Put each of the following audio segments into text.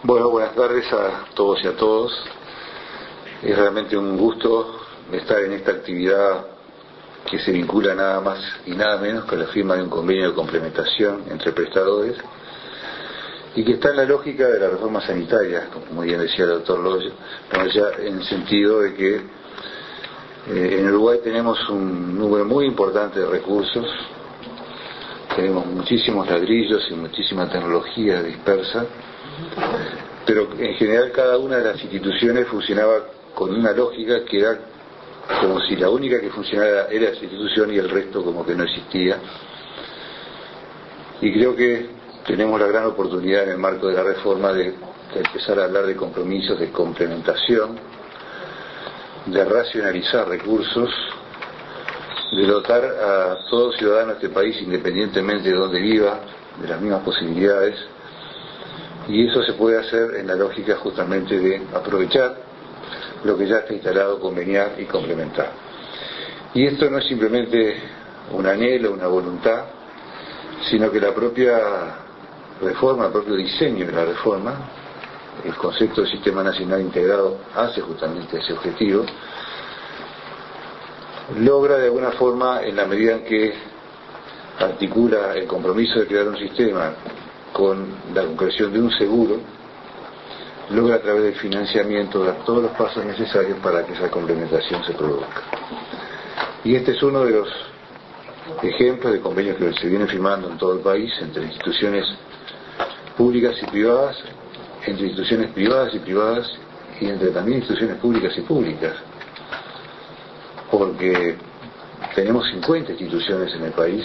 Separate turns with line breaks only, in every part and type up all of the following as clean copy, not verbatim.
Bueno, buenas tardes a todos y a todos. Es realmente un gusto estar en esta actividad que se vincula nada más y nada menos con la firma de un convenio de complementación entre prestadores y que está en la lógica de la reforma sanitaria, como muy bien decía el doctor Loya, en el sentido de que en Uruguay tenemos un número muy importante de recursos, tenemos muchísimos ladrillos y muchísima tecnología dispersa, pero en general cada una de las instituciones funcionaba con una lógica que era como si la única que funcionara era esa institución y el resto como que no existía. Y creo que tenemos la gran oportunidad en el marco de la reforma de empezar a hablar de compromisos, de complementación, de racionalizar recursos, de dotar a todo ciudadano de este país, independientemente de donde viva, de las mismas posibilidades. Y eso se puede hacer en la lógica justamente de aprovechar lo que ya está instalado, conveniar y complementar. Y esto no es simplemente un anhelo, una voluntad, sino que la propia reforma, el propio diseño de la reforma, el concepto de Sistema Nacional Integrado hace justamente ese objetivo, logra de alguna forma, en la medida en que articula el compromiso de crear un sistema con la concreción de un seguro, logra a través del financiamiento dar todos los pasos necesarios para que esa complementación se produzca. Y este es uno de los ejemplos de convenios que se vienen firmando en todo el país entre instituciones públicas y privadas, entre instituciones privadas y privadas y entre también instituciones públicas y públicas, porque tenemos 50 instituciones en el país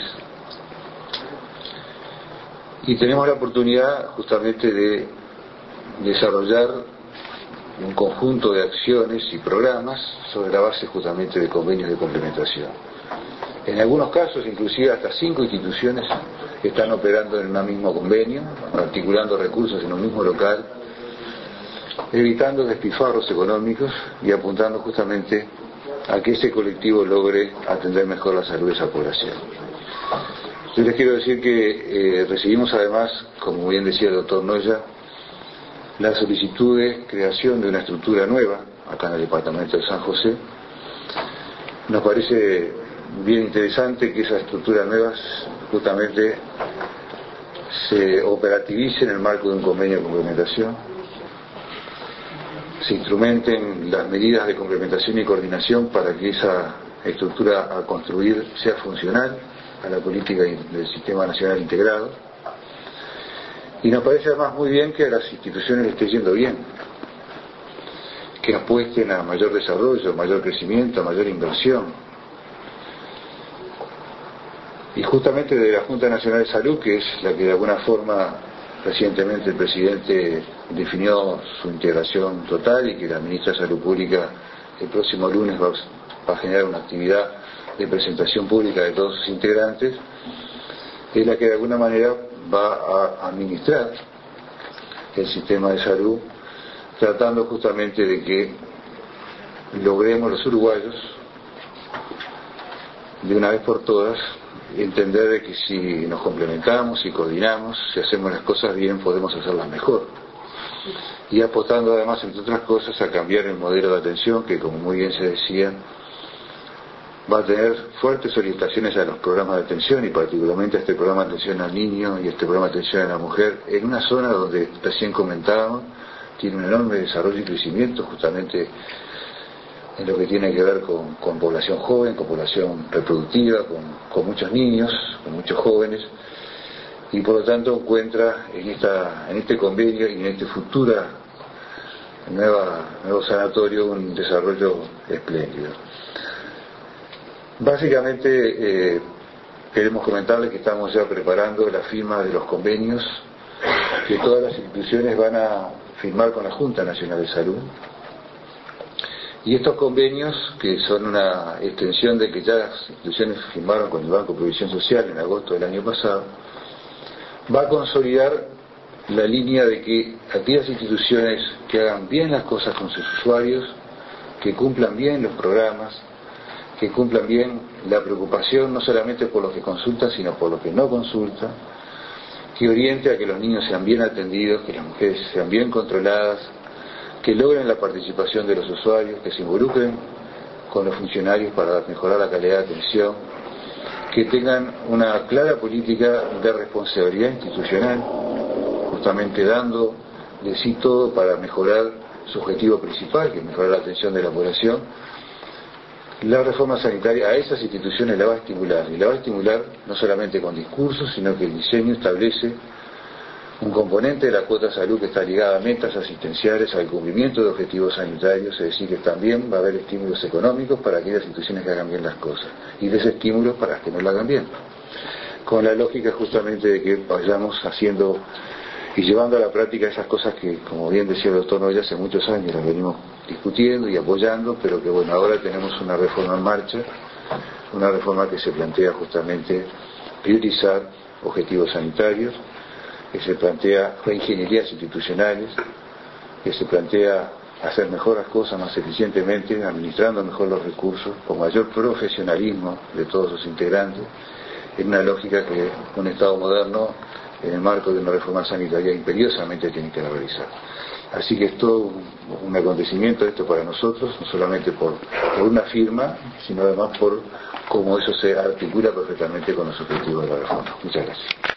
y tenemos la oportunidad justamente de desarrollar un conjunto de acciones y programas sobre la base justamente de convenios de complementación. En algunos casos, inclusive hasta 5 instituciones están operando en un mismo convenio, articulando recursos en un mismo local, evitando despilfarros económicos y apuntando justamente a que ese colectivo logre atender mejor la salud de esa población. Yo les quiero decir que recibimos además, como bien decía el doctor Noya, la solicitud de creación de una estructura nueva acá en el departamento de San José. Nos parece bien interesante que esa estructura nueva justamente se operativice en el marco de un convenio de complementación, se instrumenten las medidas de complementación y coordinación para que esa estructura a construir sea funcional a la política del Sistema Nacional Integrado. Y nos parece además muy bien que a las instituciones les esté yendo bien, que apuesten a mayor desarrollo, mayor crecimiento, a mayor inversión. Y justamente de la Junta Nacional de Salud, que es la que de alguna forma recientemente el presidente definió su integración total y que la ministra de Salud Pública el próximo lunes va a generar una actividad de presentación pública de todos sus integrantes, es la que de alguna manera va a administrar el sistema de salud, tratando justamente de que logremos los uruguayos, de una vez por todas, entender de que si nos complementamos y coordinamos, si hacemos las cosas bien, podemos hacerlas mejor. Y apostando además, entre otras cosas, a cambiar el modelo de atención, que como muy bien se decía, va a tener fuertes orientaciones a los programas de atención y particularmente a este programa de atención al niño y este programa de atención a la mujer, en una zona donde recién comentábamos, tiene un enorme desarrollo y crecimiento justamente en lo que tiene que ver con población joven, con población reproductiva, con muchos niños, con muchos jóvenes, y por lo tanto encuentra en este convenio y en este nuevo sanatorio un desarrollo espléndido. Básicamente queremos comentarles que estamos ya preparando la firma de los convenios que todas las instituciones van a firmar con la Junta Nacional de Salud. Y estos convenios, que son una extensión de que ya las instituciones firmaron con el Banco de Previsión Social en agosto del año pasado, va a consolidar la línea de que aquellas instituciones que hagan bien las cosas con sus usuarios, que cumplan bien los programas, que cumplan bien la preocupación no solamente por los que consultan, sino por los que no consultan, que oriente a que los niños sean bien atendidos, que las mujeres sean bien controladas, que logren la participación de los usuarios, que se involucren con los funcionarios para mejorar la calidad de atención, que tengan una clara política de responsabilidad institucional, justamente dando de sí todo para mejorar su objetivo principal, que es mejorar la atención de la población. La reforma sanitaria a esas instituciones la va a estimular, y la va a estimular no solamente con discursos, sino que el diseño establece un componente de la cuota salud que está ligada a metas asistenciales, al cumplimiento de objetivos sanitarios, es decir, que también va a haber estímulos económicos para aquellas instituciones que hagan bien las cosas, y desestímulos para las que no lo hagan bien, con la lógica justamente de que vayamos haciendo y llevando a la práctica esas cosas que, como bien decía el doctor Noya, hace muchos años las venimos discutiendo y apoyando, pero que bueno, ahora tenemos una reforma en marcha, una reforma que se plantea justamente priorizar objetivos sanitarios, que se plantea reingenierías institucionales, que se plantea hacer mejor las cosas más eficientemente, administrando mejor los recursos, con mayor profesionalismo de todos sus integrantes, en una lógica que un Estado moderno, en el marco de una reforma sanitaria, imperiosamente tiene que realizar. Así que es todo un acontecimiento esto para nosotros, no solamente por una firma, sino además por cómo eso se articula perfectamente con los objetivos de la reforma. Muchas gracias.